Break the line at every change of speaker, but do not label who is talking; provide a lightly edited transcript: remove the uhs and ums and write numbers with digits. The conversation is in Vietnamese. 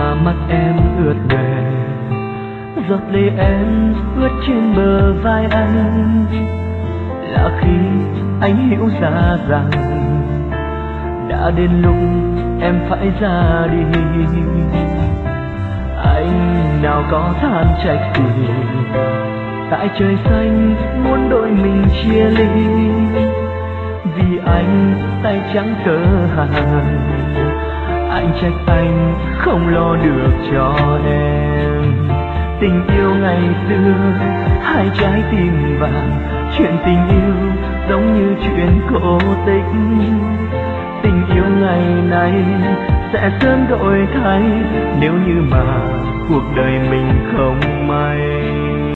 mà mắt em ướt nhòe, giọt lệ em ướt trên bờ vai anh, là khi anh hiểu ra rằng đã đến lúc em phải ra đi. Anh nào có than trách gì, tại trời xanh muốn đôi mình chia ly, vì anh tay trắng cơ hàng. Anh trách anh không lo được cho em tình yêu ngày xưa, hai trái tim vàng. Chuyện tình yêu giống như chuyện cổ tích, tình yêu ngày nay sẽ sớm đổi thay nếu như mà cuộc đời mình không may.